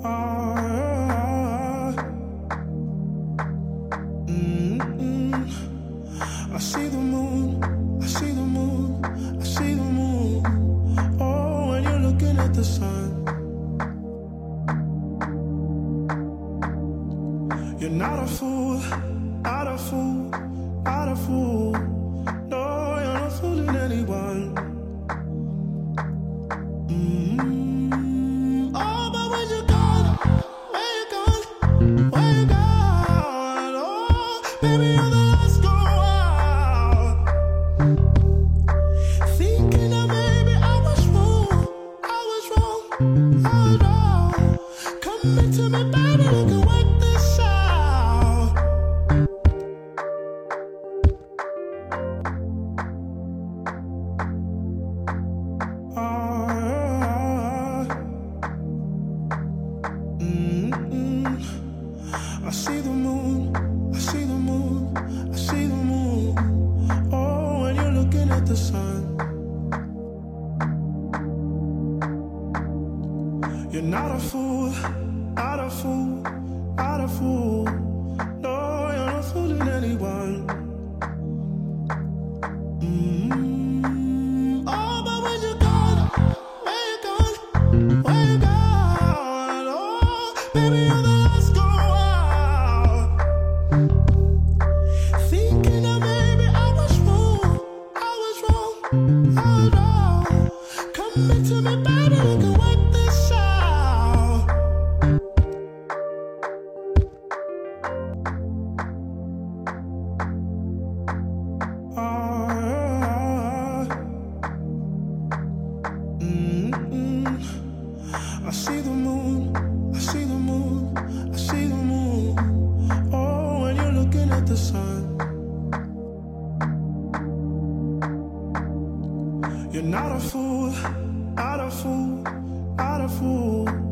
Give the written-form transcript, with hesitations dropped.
Ah, I see the moon, I see the moon, I see the moon. Oh, when you're looking at the sun, you're not a fool, not a fool, not a fool. No, you're not fooling anyone. Oh, but when you're gone, where you gone, where you gone? Oh, baby, you're the last go out. Thinking that maybe I was wrong, I was wrong, I was wrong. Come into me, baby, we can work this out. I see the moon, I see the moon, I see the moon. Oh, when you're looking at the sun, you're not a fool, not a fool, not a fool. No, you're not fooling anyone. Oh, but when you're gone, where you gone, where you gone? Oh, baby, you're the last go out. Thinking that maybe I was wrong, I was wrong, I was wrong. Come into me, baby, we can work this out. I see the moon, I see the moon, I see the moon. Oh, when you're looking at the sun, you're not a fool, not a fool, not a fool.